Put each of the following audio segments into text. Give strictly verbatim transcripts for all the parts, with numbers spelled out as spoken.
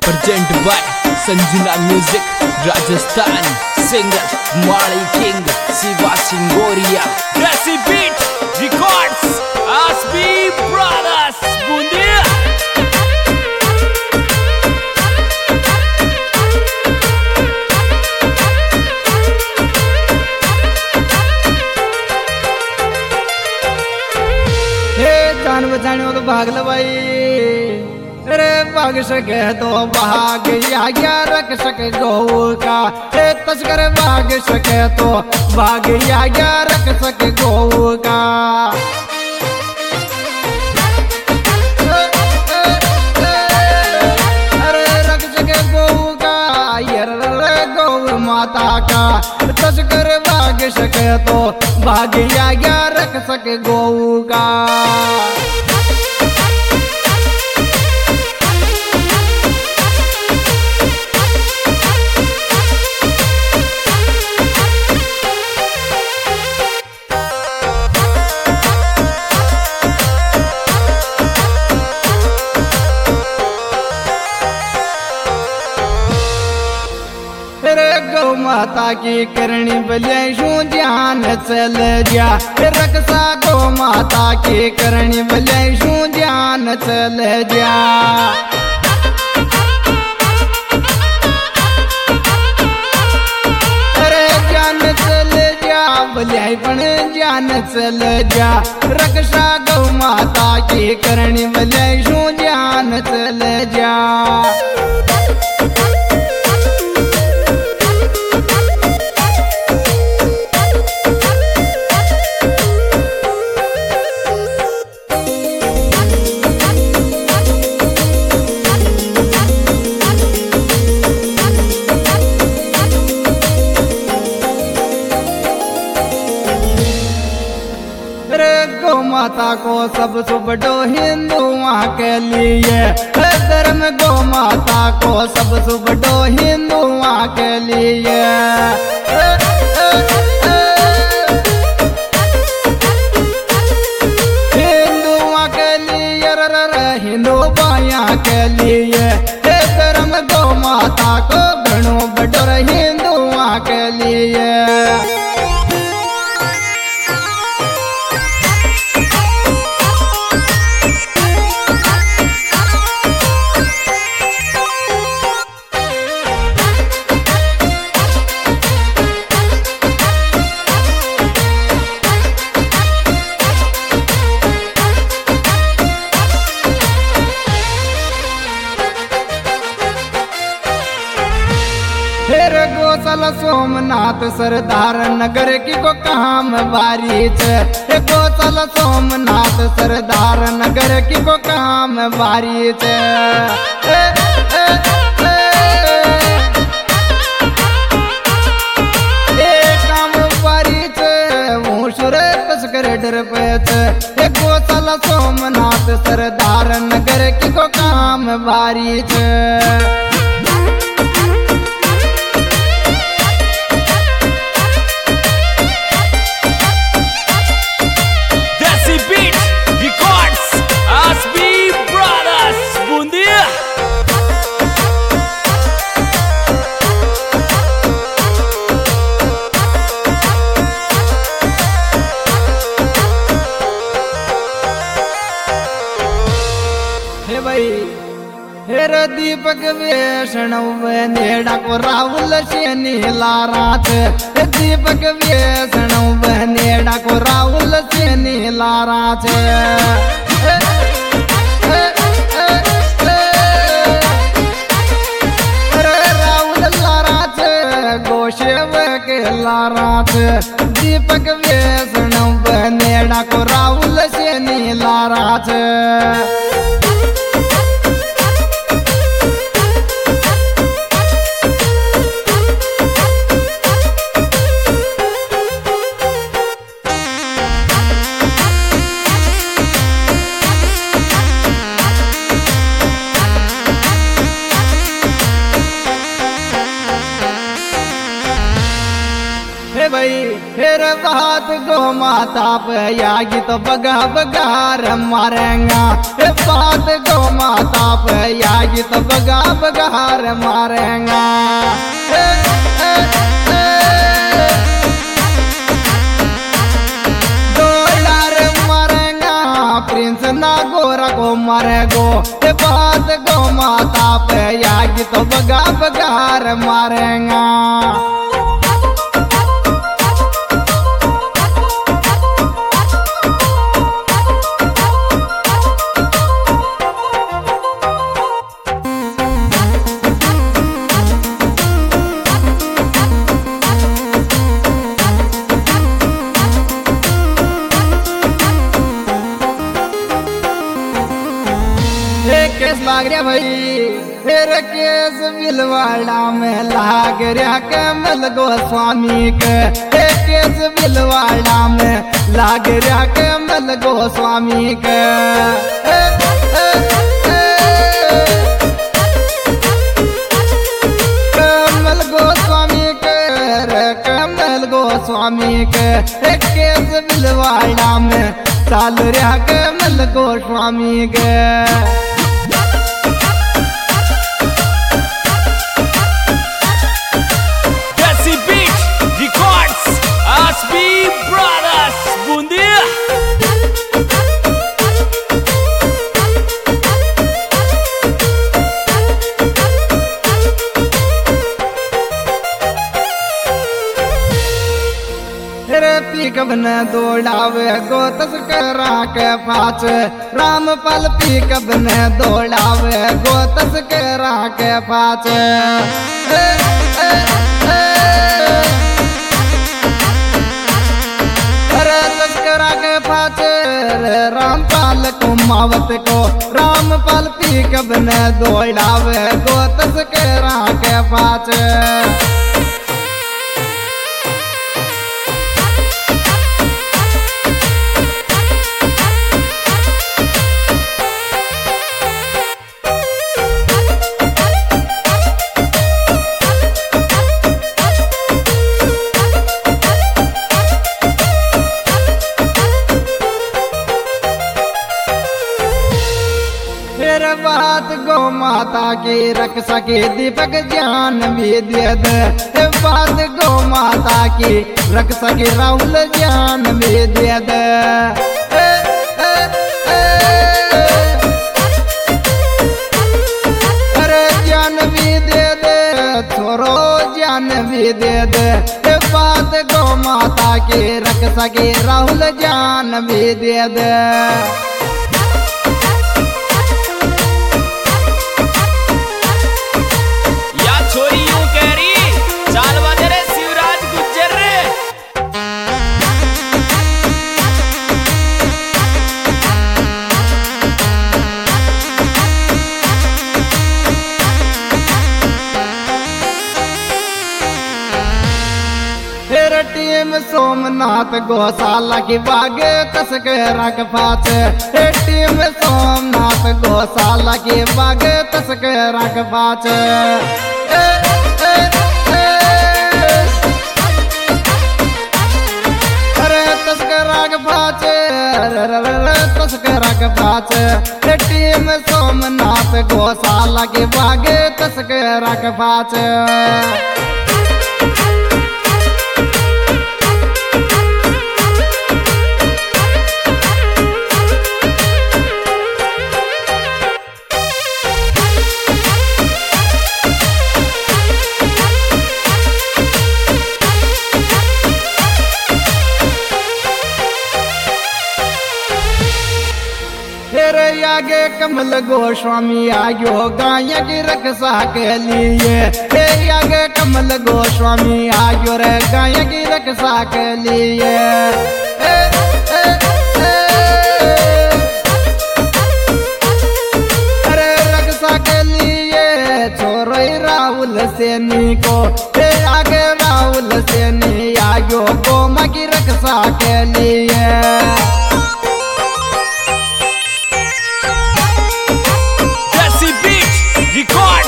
Present by Sanjana music Rajasthan singer Mali king Shiva Singoria desi beat records SB brothers Bundia. जान बचाने तो भाग लो भाई, अरे भाग सके तो भाग या रख सके गौ का, तस्कर भाग सके तो भाग या रख सके गौ का। अरे रख सके गौ का यार गौ माता का, तस्कर भाग सके तो भाग या रख सके गौ का। गौ माता की करनी बलियाशू जान चल जा, रक्षा गौ माता की करनी बलियाशू जान चल जा। अरे जान चल जा बलियाई पण जान चल जा, रक्षा गौ माता की करनी बलियाशू जान चल जा। गौ माता को सबसे बड़ो हिंदुओं के लिए, धर्म गौ माता को सबसे बड़ो हिंदुओं के लिए। हिंदुओं के लिए हिंदू भाइयों के लिए, धर्म गौ माता को घणो बड़ो हिंदुओं के लिए। फिर गोसल सोमनाथ सरदार नगर की को काम बारी छे, गोसल सोमनाथ सरदार नगर की को काम बारी छे। ए, ए, ए, ए काम बारी छे वो सुरे तस्कर डर पे छे, गोसल सोमनाथ सरदार नगर की को काम बारी छे। हेर दीपक वैष्णव नेड़ा को राहुल से नीला रात, दीपक वैष्णव नेड़ा को राहुल से नीला रात। राहुल लारात गोशेव के लारात, दीपक वैष्णव नेड़ा को राहुल से नीला रात। भाई फिर बात गो माता पे आगी तो बगा बगार मारेंगा। ये बात गो माता पे आगी तो बगा बगार मारेंगा। ए, ए, ए, डोलार मारेंगा प्रिंस ना गोरा को मारेगो। ये बात गो माता पे आगी तो बगा बगार मारेंगा। केस लाग रहा भाई फिर केस बिलवाड़ा में लाग रहा कमल गोस्वामी के। केस बिलवाड़ा में लाग रहा कमल गोस्वामी के। ए, ए, ए, कमल गोस्वामी के रे कमल गोस्वामी के। केस बिलवाड़ा में चाल रहा कमल गोस्वामी के। पिकअप न दौड़ावे गो तस्करा के पास। रामपाल पिकअप न दौड़ावे गो तस्करा के पास। ए, ए, ए, अरे तस्करा के पास रामपाल को मावत को। रामपाल पिकअप न दौड़ावे गो तस्करा के पास। बात गो माता की रख सके दीपक जान भी दे दे। बात गो माता की रख सके राहुल जान भी दे दे। ए, ए, ए, अरे जान भी दे दे छोरो जान भी दे दे। बात गो माता की रख सके राहुल जान भी दे दे। टीम सोमनाथ गौशाला की बागे तस्करा के पास। टीम सोमनाथ गौशाला की बागे तस्करा के पास। ए, ए, ए, अरे तस्करा के पास तस्करा के पास। टीम सोमनाथ गौशाला की बागे तस्करा के पास। आगे कमल गोस्वामी आयो गाय की रक्षा के लिए। हे आगे कमल गोस्वामी आयो रे गाय की रक्षा के लिए। ए, ए, ए, अरे रक्षा के लिए छोरो राहुल सैनी को। हे आगे राहुल सैनी आयो गोमा की रक्षा के लिए।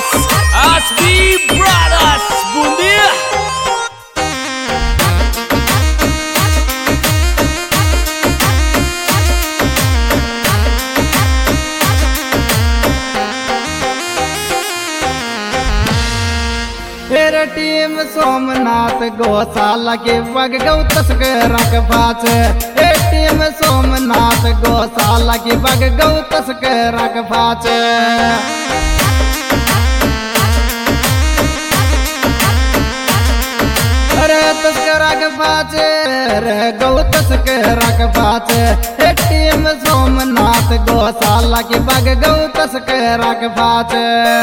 S B Brothers Bundia। फिर टीम सोमनाथ गौशाला के बग गौ तस्कर पाच। टीम सोमनाथ गौशाला की बग गौ तस्कर पाच। अरे तस्कर पाच रे गौ तस्कर पाच। टीम सोमनाथ गौशाला की बग गौ तस्कर पाच।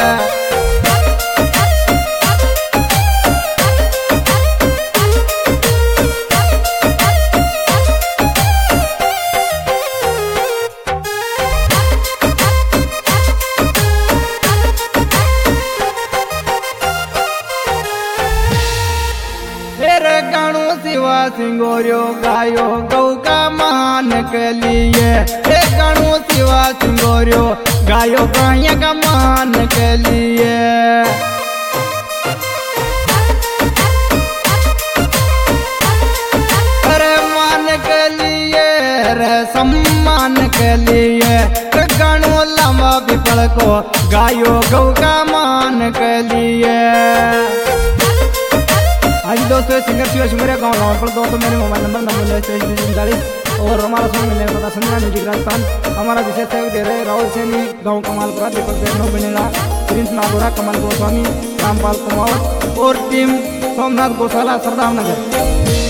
गणु शिवा सिंगोरियो गायो गौ का मान के लिए। गणु शिवा सिंगोरियो गायो गाया का मान के लिए। अरे मान के लिए रे सम्मान के लिए। गणु लंबा पिपल को गायो गौ का मान के लिए। आज दोस्तों सिंगर शिवा सिंगोरिया गाँव गाँव पर दोस्तों मेरे मोबाइल नंबर नंबर उनतालीस और हमारा सॉन्ग मिलने का पता संजना म्यूजिक राजस्थान। हमारा विशेष सहयोग दे रहे राहुल सैनी गाँव कमालपुरा दीपक देव बनेगा प्रिंस नागोरा कमल गोस्वामी रामपाल कुमावत और टीम सोमनाथ गौशाला सरदार नगर।